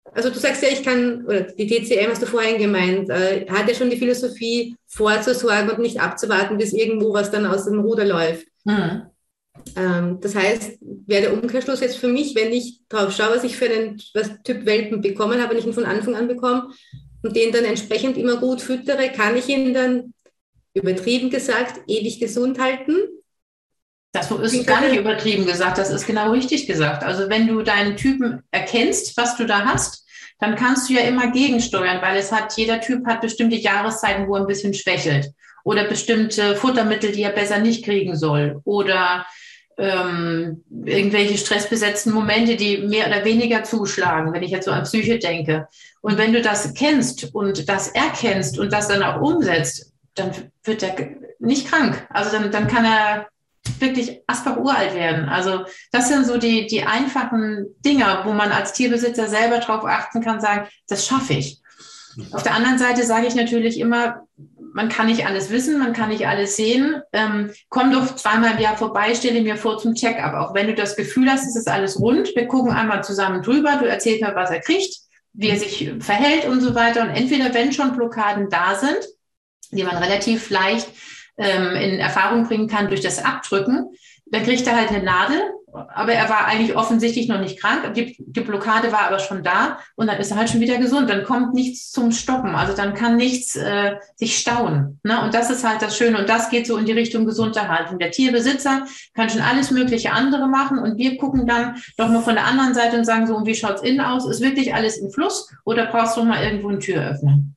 also du sagst ja, ich kann, oder die T C M hast du vorhin gemeint, äh, hat ja schon die Philosophie, vorzusorgen und nicht abzuwarten, bis irgendwo was dann aus dem Ruder läuft. Mhm. Ähm, das heißt, wäre der Umkehrschluss jetzt für mich, wenn ich drauf schaue, was ich für einen was Typ Welpen bekommen habe, wenn ich ihn von Anfang an bekomme und den dann entsprechend immer gut füttere, kann ich ihn dann, übertrieben gesagt, ewig gesund halten? Das ist gar nicht übertrieben gesagt, das ist genau richtig gesagt. Also wenn du deinen Typen erkennst, was du da hast, dann kannst du ja immer gegensteuern, weil es hat, jeder Typ hat bestimmte Jahreszeiten, wo er ein bisschen schwächelt oder bestimmte Futtermittel, die er besser nicht kriegen soll oder ähm, irgendwelche stressbesetzten Momente, die mehr oder weniger zuschlagen, wenn ich jetzt so an Psyche denke. Und wenn du das kennst und das erkennst und das dann auch umsetzt, dann wird er nicht krank. Also dann, dann kann er wirklich Asbach uralt werden. Also das sind so die, die einfachen Dinger, wo man als Tierbesitzer selber drauf achten kann, sagen, das schaffe ich. Auf der anderen Seite sage ich natürlich immer, man kann nicht alles wissen, man kann nicht alles sehen. Ähm, komm doch zweimal im Jahr vorbei, stelle mir vor zum Check-up. Auch wenn du das Gefühl hast, es ist alles rund, wir gucken einmal zusammen drüber, du erzählst mir, was er kriegt, wie er sich verhält und so weiter. Und entweder, wenn schon Blockaden da sind, die man relativ leicht ähm, in Erfahrung bringen kann durch das Abdrücken, dann kriegt er halt eine Nadel, aber er war eigentlich offensichtlich noch nicht krank. Die, die Blockade war aber schon da und dann ist er halt schon wieder gesund. Dann kommt nichts zum Stoppen, also dann kann nichts äh, sich stauen. Ne? Und das ist halt das Schöne und das geht so in die Richtung Gesunderhaltung. Der Tierbesitzer kann schon alles mögliche andere machen und wir gucken dann doch mal von der anderen Seite und sagen so, und wie schaut's innen aus? Ist wirklich alles im Fluss oder brauchst du mal irgendwo eine Tür öffnen?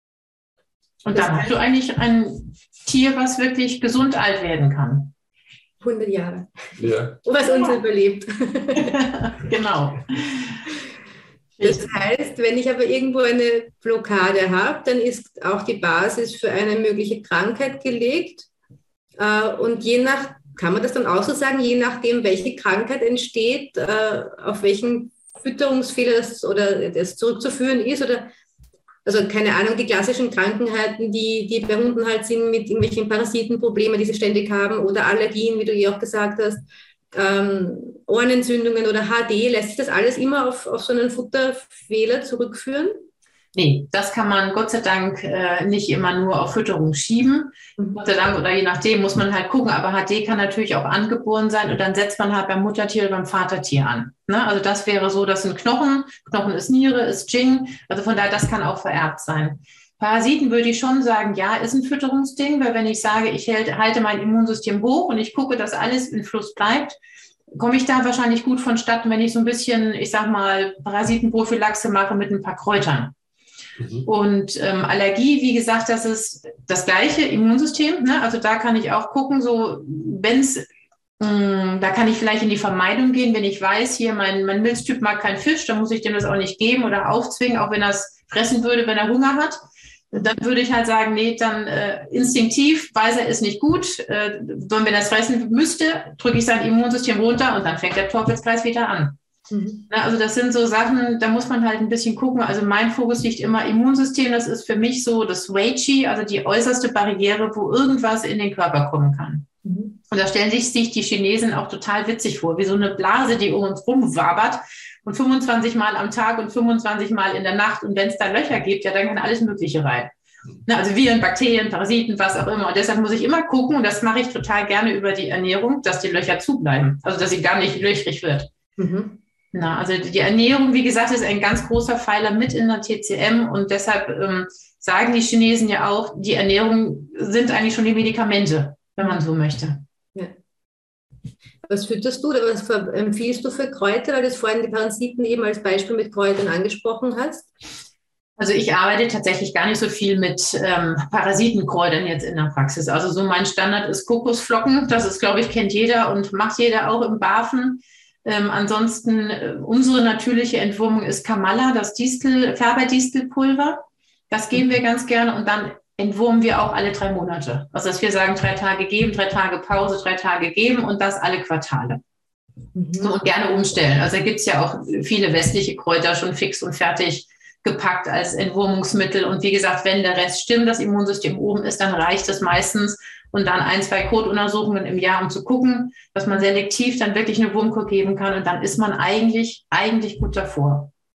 Und dann hast du eigentlich ein Tier, was wirklich gesund alt werden kann. hundert Jahre. Ja. Was uns überlebt. Genau. Das heißt, wenn ich aber irgendwo eine Blockade habe, dann ist auch die Basis für eine mögliche Krankheit gelegt. Und je nach, kann man das dann auch so sagen, je nachdem, welche Krankheit entsteht, auf welchen Fütterungsfehler das oder das zurückzuführen ist oder also keine Ahnung, die klassischen Krankheiten, die, die bei Hunden halt sind mit irgendwelchen Parasitenproblemen, die sie ständig haben oder Allergien, wie du eh auch gesagt hast, ähm, Ohrenentzündungen oder H D, lässt sich das alles immer auf, auf so einen Futterfehler zurückführen? Nee, das kann man Gott sei Dank äh, nicht immer nur auf Fütterung schieben. Mhm. Gott sei Dank oder je nachdem muss man halt gucken. Aber H D kann natürlich auch angeboren sein und dann setzt man halt beim Muttertier oder beim Vatertier an. Ne? Also das wäre so, das sind Knochen. Knochen ist Niere, ist Jing. Also von daher, das kann auch vererbt sein. Parasiten würde ich schon sagen, ja, ist ein Fütterungsding, weil wenn ich sage, ich hält, halte mein Immunsystem hoch und ich gucke, dass alles in Fluss bleibt, komme ich da wahrscheinlich gut vonstatten, wenn ich so ein bisschen, ich sag mal, Parasitenprophylaxe mache mit ein paar Kräutern. Und ähm, Allergie, wie gesagt, das ist das gleiche Immunsystem. Ne? Also da kann ich auch gucken, so wenn es, da kann ich vielleicht in die Vermeidung gehen, wenn ich weiß, hier mein, mein Milztyp mag keinen Fisch, dann muss ich dem das auch nicht geben oder aufzwingen, auch wenn er es fressen würde, wenn er Hunger hat. Dann würde ich halt sagen, nee, dann äh, instinktiv weiß er, ist nicht gut. Äh, wenn er es fressen müsste, drücke ich sein Immunsystem runter und dann fängt der Teufelskreis wieder an. Mhm. Also das sind so Sachen, da muss man halt ein bisschen gucken. Also mein Fokus liegt immer Immunsystem. Das ist für mich so das Weiqi, also die äußerste Barriere, wo irgendwas in den Körper kommen kann. Mhm. Und da stellen sich, sich die Chinesen auch total witzig vor, wie so eine Blase, die um uns rumwabert und fünfundzwanzig Mal am Tag und fünfundzwanzig Mal in der Nacht. Und wenn es da Löcher gibt, ja, dann kann alles Mögliche rein. Also Viren, Bakterien, Parasiten, was auch immer. Und deshalb muss ich immer gucken, und das mache ich total gerne über die Ernährung, dass die Löcher zubleiben. Also dass sie gar nicht löchrig wird. Mhm. Na, also die Ernährung, wie gesagt, ist ein ganz großer Pfeiler mit in der T C M und deshalb ähm, sagen die Chinesen ja auch, die Ernährung sind eigentlich schon die Medikamente, wenn man so möchte. Ja. Was fütterst du oder was empfiehlst du für Kräuter, weil du vorhin die Parasiten eben als Beispiel mit Kräutern angesprochen hast? Also ich arbeite tatsächlich gar nicht so viel mit ähm, Parasitenkräutern jetzt in der Praxis. Also so mein Standard ist Kokosflocken, das ist, glaube ich, kennt jeder und macht jeder auch im Bafen. Ähm, ansonsten äh, unsere natürliche Entwurmung ist Kamalla, das Distel, Färberdistelpulver. Das geben wir ganz gerne und dann entwurmen wir auch alle drei Monate. Also dass wir sagen, drei Tage geben, drei Tage Pause, drei Tage geben und das alle Quartale. Mhm. So, und gerne umstellen. Also da gibt es ja auch viele westliche Kräuter schon fix und fertig gepackt als Entwurmungsmittel. Und wie gesagt, wenn der Rest stimmt, das Immunsystem oben ist, dann reicht es meistens. Und dann ein, zwei Kotuntersuchungen im Jahr, um zu gucken, dass man selektiv dann wirklich eine Wurmkur geben kann. Und dann ist man eigentlich, eigentlich gut davor.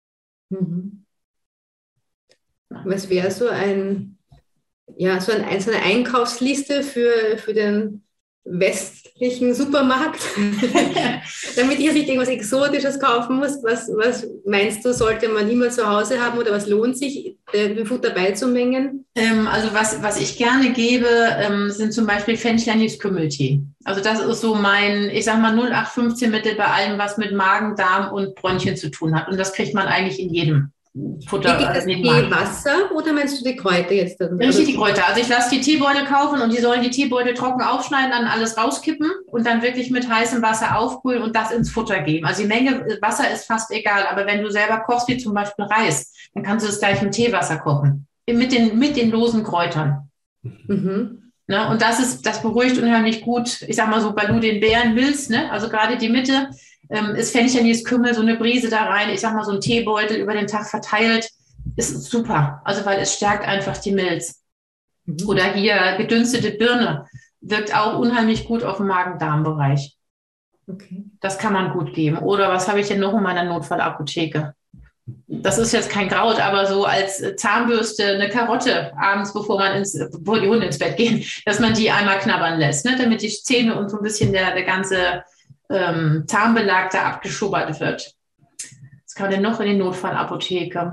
Mhm. Was wäre so ein, ja, so, ein, so eine Einkaufsliste für, für den westlichen Supermarkt, damit ich nicht irgendwas Exotisches kaufen muss? Was, was meinst du, sollte man immer zu Hause haben oder was lohnt sich, dem Futter beizumengen? Ähm, also was, was ich gerne gebe, ähm, sind zum Beispiel Fenchel-Anis-Kümmeltee. Also das ist so mein, ich sag mal, null acht fünfzehn Mittel bei allem, was mit Magen, Darm und Bronchien zu tun hat. Und das kriegt man eigentlich in jedem Futter. Wirklich Also das in jedem Teewasser oder meinst du die Kräuter jetzt? Dann? Richtig, die Kräuter. Also ich lasse die Teebeutel kaufen und die sollen die Teebeutel trocken aufschneiden, dann alles rauskippen und dann wirklich mit heißem Wasser aufbrühen und das ins Futter geben. Also die Menge Wasser ist fast egal, aber wenn du selber kochst, wie zum Beispiel Reis, dann kannst du es gleich mit Teewasser kochen. Mit den, mit den losen Kräutern. Mhm. Ne? Und das ist, das beruhigt unheimlich gut. Ich sag mal so, Balu den Bären willst, ne? Also gerade die Mitte ähm, ist Fenchel, Kümmel, so eine Brise da rein. Ich sag mal so ein Teebeutel über den Tag verteilt. Ist super, also weil es stärkt einfach die Milz. Mhm. Oder hier gedünstete Birne wirkt auch unheimlich gut auf den Magen-Darm-Bereich. Okay. Das kann man gut geben. Oder was habe ich denn noch in meiner Notfallapotheke? Das ist jetzt kein Kraut, aber so als Zahnbürste eine Karotte abends, bevor man ins, bevor die Hunde ins Bett gehen, dass man die einmal knabbern lässt, ne? Damit die Zähne und so ein bisschen der, der ganze ähm, Zahnbelag da abgeschubbert wird. Was kann man denn noch in die Notfallapotheke?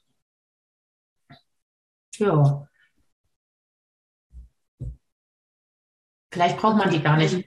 Ja. Vielleicht braucht man die gar nicht.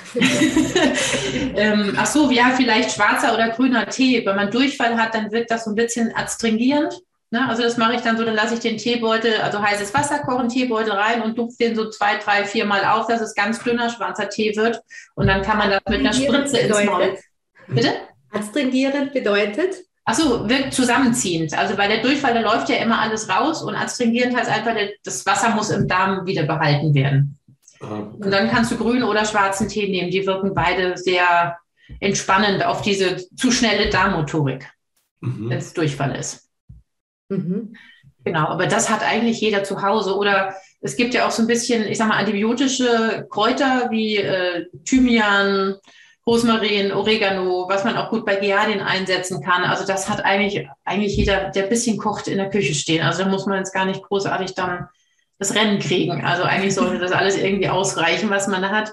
ähm, ach so, ja, vielleicht schwarzer oder grüner Tee. Wenn man Durchfall hat, dann wirkt das so ein bisschen adstringierend. Ne? Also das mache ich dann so, dann lasse ich den Teebeutel, also heißes Wasser kochen, Teebeutel rein und dupfe den so zwei, drei, vier Mal auf, dass es ganz dünner schwarzer Tee wird. Und dann kann man das mit einer Spritze ins Maul. Bitte? Adstringierend bedeutet? Ach so, wirkt zusammenziehend. Also bei der Durchfall, da läuft ja immer alles raus und adstringierend heißt einfach, das Wasser muss im Darm wieder behalten werden. Okay. Und dann kannst du grünen oder schwarzen Tee nehmen. Die wirken beide sehr entspannend auf diese zu schnelle Darmmotorik, mhm. wenn es Durchfall ist. Mhm. Genau, aber das hat eigentlich jeder zu Hause. Oder es gibt ja auch so ein bisschen, ich sag mal, antibiotische Kräuter wie äh, Thymian, Rosmarin, Oregano, was man auch gut bei Giardien einsetzen kann. Also das hat eigentlich, eigentlich jeder, der ein bisschen kocht, in der Küche stehen. Also da muss man jetzt gar nicht großartig dann das Rennen kriegen. Also eigentlich sollte das alles irgendwie ausreichen, was man da hat.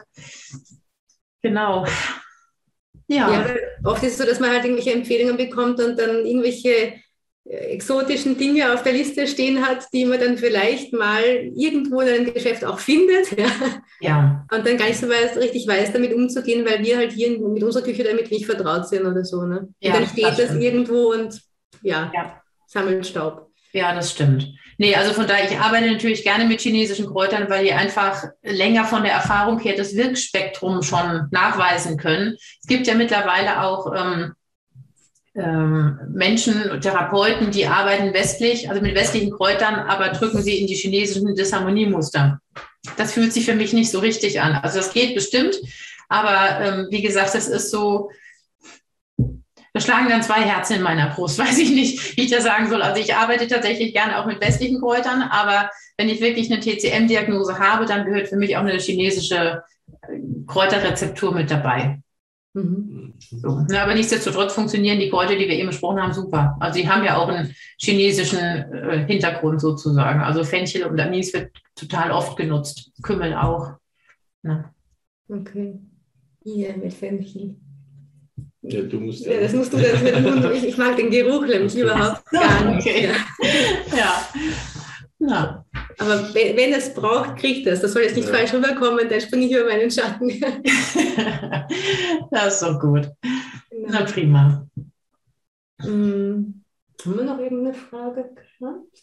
Genau. Ja. Ja, oft ist es so, dass man halt irgendwelche Empfehlungen bekommt und dann irgendwelche exotischen Dinge auf der Liste stehen hat, die man dann vielleicht mal irgendwo in einem Geschäft auch findet. Ja. Ja. Und dann gar nicht so weiß, richtig weiß, damit umzugehen, weil wir halt hier mit unserer Küche damit nicht vertraut sind oder so. Ne? Und ja, dann steht das, das irgendwo und ja, ja, sammelt Staub. Ja, das stimmt. Nee, also von daher, ich arbeite natürlich gerne mit chinesischen Kräutern, weil die einfach länger von der Erfahrung her das Wirkspektrum schon nachweisen können. Es gibt ja mittlerweile auch ähm, ähm, Menschen, Therapeuten, die arbeiten westlich, also mit westlichen Kräutern, aber drücken sie in die chinesischen Disharmoniemuster. Das fühlt sich für mich nicht so richtig an. Also das geht bestimmt, aber ähm, wie gesagt, das ist so, da schlagen dann zwei Herzen in meiner Brust. Weiß ich nicht, wie ich das sagen soll. Also ich arbeite tatsächlich gerne auch mit westlichen Kräutern, aber wenn ich wirklich eine T C M-Diagnose habe, dann gehört für mich auch eine chinesische Kräuterrezeptur mit dabei. Mhm. So. Ja, aber nichtsdestotrotz funktionieren die Kräuter, die wir eben besprochen haben, super. Also die haben ja auch einen chinesischen äh, Hintergrund sozusagen. Also Fenchel und Anis wird total oft genutzt. Kümmel auch. Ja. Okay. Hier mit Fenchel. Ja, du musst ja, das musst du das mit tun. Ich, ich mag den Geruch nämlich überhaupt gar nicht. Okay. Ja. Ja. Ja. Aber wenn, wenn es braucht, kriegt es. Das soll jetzt nicht ja. falsch rüberkommen, dann springe ich über meinen Schatten. Das ist so gut. Genau. Na prima. Hm. Haben wir noch eben eine Frage gehabt?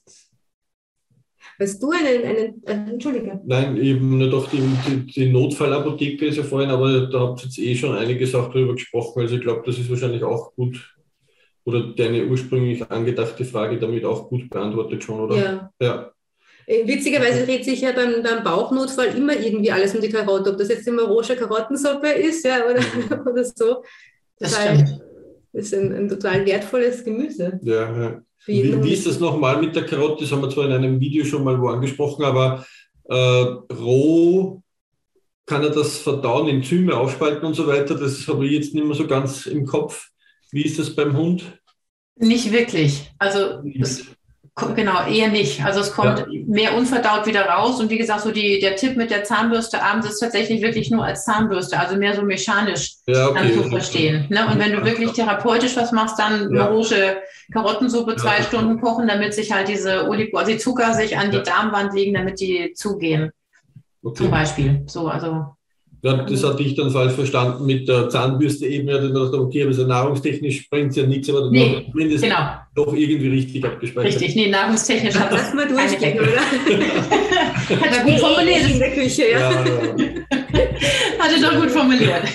Weißt du einen, einen äh, Entschuldige. Nein, eben nur doch die, die, die Notfallapotheke ist ja vorhin, aber da habt ihr jetzt eh schon einiges auch drüber gesprochen. Also ich glaube, das ist wahrscheinlich auch gut. Oder deine ursprünglich angedachte Frage damit auch gut beantwortet schon, oder? Ja. Ja. Witzigerweise dreht sich ja beim, beim Bauchnotfall immer irgendwie alles um die Karotte, ob das jetzt immer rohe Karottensuppe ist, ja, oder, mhm. oder so. Das, das heißt, ist ein, ein total wertvolles Gemüse. Ja, ja. Wie, wie ist das nochmal mit der Karotte? Das haben wir zwar in einem Video schon mal wo angesprochen, aber äh, roh kann er das verdauen, Enzyme aufspalten und so weiter. Das habe ich jetzt nicht mehr so ganz im Kopf. Wie ist das beim Hund? Nicht wirklich. Also es, genau, eher nicht. Also es kommt ja. mehr unverdaut wieder raus. Und wie gesagt, so die, der Tipp mit der Zahnbürste abends ist tatsächlich wirklich nur als Zahnbürste, also mehr so mechanisch ja, okay. dann zu verstehen. Ne? Und wenn du wirklich therapeutisch was machst, dann ja. orange Karottensuppe zwei ja. Stunden kochen, damit sich halt diese Oligo, also die Zucker sich an die ja. Darmwand legen, damit die zugehen. Okay. Zum Beispiel. So, also. Ja, das hatte ich dann falsch verstanden mit der Zahnbürste eben. Ja, dann dachte, okay, aber so nahrungstechnisch bringt es ja nichts, aber dann nee, zumindest genau. doch irgendwie richtig abgespeichert. Richtig, nee, nahrungstechnisch hat das mal durchgehen, oder? Hat er gut formuliert. In der Küche, ja. ja, ja. Hat er doch gut formuliert.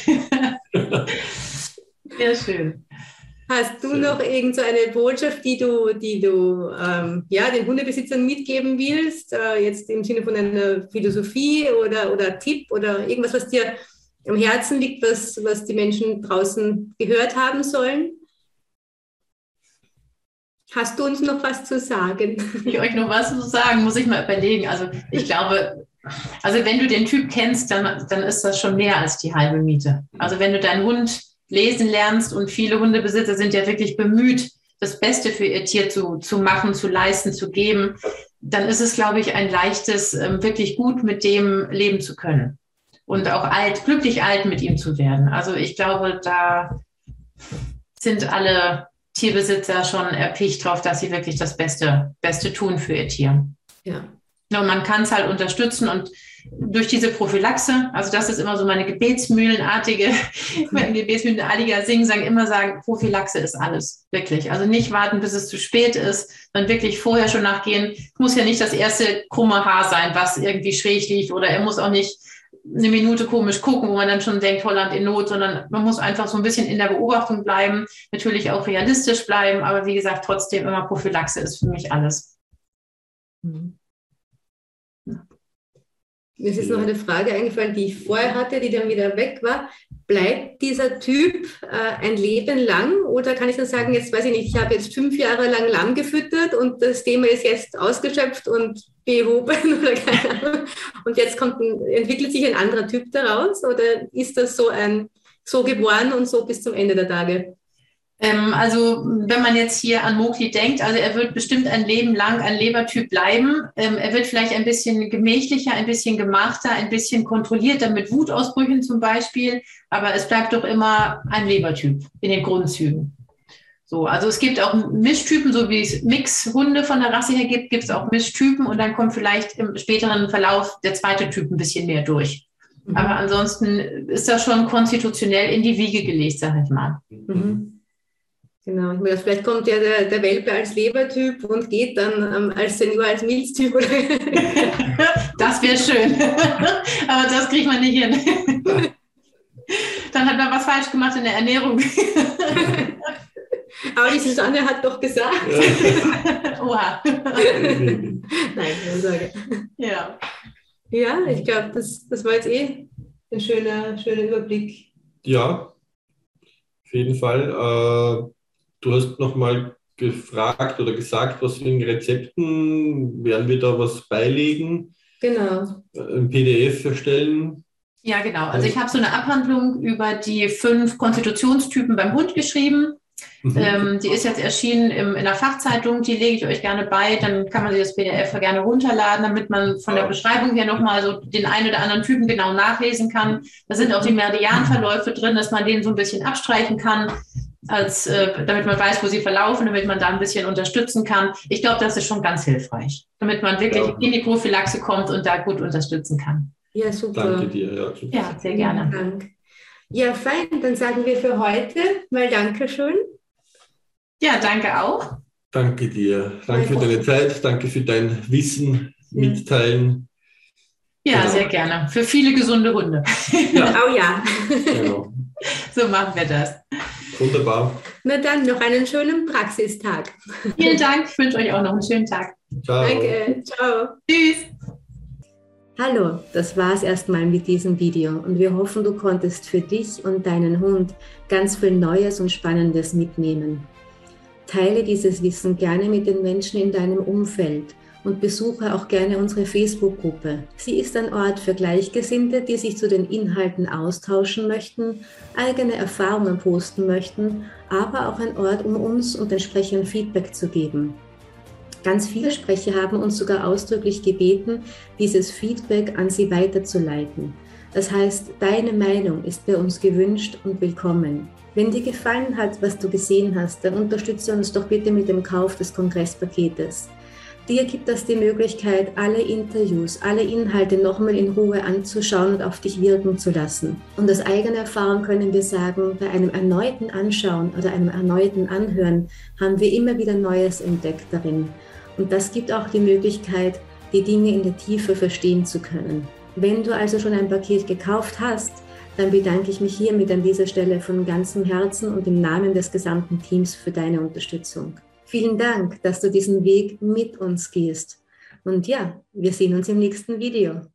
Sehr schön. Hast du noch irgend so eine Botschaft, die du, die du ähm, ja, den Hundebesitzern mitgeben willst? Äh, jetzt im Sinne von einer Philosophie oder, oder Tipp oder irgendwas, was dir am Herzen liegt, was, was die Menschen draußen gehört haben sollen? Hast du uns noch was zu sagen? Ich euch noch was zu sagen, muss ich mal überlegen. Also ich glaube, also wenn du den Typ kennst, dann, dann ist das schon mehr als die halbe Miete. Also wenn du deinen Hund lesen lernst und viele Hundebesitzer sind ja wirklich bemüht, das Beste für ihr Tier zu, zu machen, zu leisten, zu geben, dann ist es, glaube ich, ein leichtes, wirklich gut mit dem leben zu können und auch alt, glücklich alt mit ihm zu werden. Also ich glaube, da sind alle Tierbesitzer schon erpicht drauf, dass sie wirklich das Beste, Beste tun für ihr Tier. Ja. Und man kann es halt unterstützen und durch diese Prophylaxe, also das ist immer so meine gebetsmühlenartige, mein gebetsmühlenartiger Singen, sagen immer sagen, Prophylaxe ist alles, wirklich. Also nicht warten, bis es zu spät ist, sondern wirklich vorher schon nachgehen. Es muss ja nicht das erste krumme Haar sein, was irgendwie schräg liegt, oder er muss auch nicht eine Minute komisch gucken, wo man dann schon denkt, Holland in Not, sondern man muss einfach so ein bisschen in der Beobachtung bleiben, natürlich auch realistisch bleiben, aber wie gesagt, trotzdem immer Prophylaxe ist für mich alles. Mhm. Mir ist jetzt noch eine Frage eingefallen, die ich vorher hatte, die dann wieder weg war. Bleibt dieser Typ äh, ein Leben lang oder kann ich dann sagen, jetzt weiß ich nicht, ich habe jetzt fünf Jahre lang Lamm gefüttert und das Thema ist jetzt ausgeschöpft und behoben oder keine Ahnung und jetzt kommt ein, entwickelt sich ein anderer Typ daraus oder ist das so ein so geboren und so bis zum Ende der Tage? Also wenn man jetzt hier an Mowgli denkt, also er wird bestimmt ein Leben lang ein Lebertyp bleiben. Er wird vielleicht ein bisschen gemächlicher, ein bisschen gemachter, ein bisschen kontrollierter mit Wutausbrüchen zum Beispiel, aber es bleibt doch immer ein Lebertyp in den Grundzügen. So, also es gibt auch Mischtypen, so wie es Mixhunde von der Rasse her gibt, gibt es auch Mischtypen und dann kommt vielleicht im späteren Verlauf der zweite Typ ein bisschen mehr durch. Mhm. Aber ansonsten ist das schon konstitutionell in die Wiege gelegt, sag ich mal. Mhm. Genau, ich meine, vielleicht kommt ja der, der Welpe als Lebertyp und geht dann ähm, als Senior als Milztyp. Oder das wäre schön, aber das kriegt man nicht hin. Dann hat man was falsch gemacht in der Ernährung. Aber die Susanne hat doch gesagt. Oha. Nein, keine Sorge. Ja, ja ich glaube, das, das war jetzt eh ein schöner, schöner Überblick. Ja, auf jeden Fall. Äh, Du hast nochmal gefragt oder gesagt, was für Rezepten, werden wir da was beilegen? Genau. Ein P D F erstellen? Ja, genau. Also ich habe so eine Abhandlung über die fünf Konstitutionstypen beim Hund geschrieben. Mhm. Ähm, die ist jetzt erschienen im, in der Fachzeitung, die lege ich euch gerne bei, dann kann man sich das P D F gerne runterladen, damit man von der Beschreibung her nochmal so den einen oder anderen Typen genau nachlesen kann. Da sind auch die Meridianverläufe drin, dass man den so ein bisschen abstreichen kann. Als, äh, damit man weiß, wo sie verlaufen, damit man da ein bisschen unterstützen kann. Ich glaube, das ist schon ganz hilfreich, damit man wirklich ja. in die Prophylaxe kommt und da gut unterstützen kann. Ja, super. Danke dir. Ja, super. Ja, sehr gerne. Dank. Ja, fein. Dann sagen wir für heute mal Dankeschön. Ja, danke auch. Danke dir. Danke für deine Zeit. Danke für dein Wissen mitteilen. Ja, genau. Sehr gerne. Für viele gesunde Hunde. Ja. Oh ja. Genau. So machen wir das. Wunderbar. Na dann noch einen schönen Praxistag. Vielen Dank. Ich wünsche euch auch noch einen schönen Tag. Ciao. Danke. Ciao. Tschüss. Hallo, das war's erstmal mit diesem Video und wir hoffen, du konntest für dich und deinen Hund ganz viel Neues und Spannendes mitnehmen. Teile dieses Wissen gerne mit den Menschen in deinem Umfeld und besuche auch gerne unsere Facebook-Gruppe. Sie ist ein Ort für Gleichgesinnte, die sich zu den Inhalten austauschen möchten, eigene Erfahrungen posten möchten, aber auch ein Ort, um uns und entsprechend Feedback zu geben. Ganz viele Sprecher haben uns sogar ausdrücklich gebeten, dieses Feedback an sie weiterzuleiten. Das heißt, deine Meinung ist bei uns gewünscht und willkommen. Wenn dir gefallen hat, was du gesehen hast, dann unterstütze uns doch bitte mit dem Kauf des Kongresspaketes. Dir gibt das die Möglichkeit, alle Interviews, alle Inhalte nochmal in Ruhe anzuschauen und auf dich wirken zu lassen. Und aus eigener Erfahrung können wir sagen, bei einem erneuten Anschauen oder einem erneuten Anhören haben wir immer wieder Neues entdeckt darin. Und das gibt auch die Möglichkeit, die Dinge in der Tiefe verstehen zu können. Wenn du also schon ein Paket gekauft hast, dann bedanke ich mich hiermit an dieser Stelle von ganzem Herzen und im Namen des gesamten Teams für deine Unterstützung. Vielen Dank, dass du diesen Weg mit uns gehst. Und ja, wir sehen uns im nächsten Video.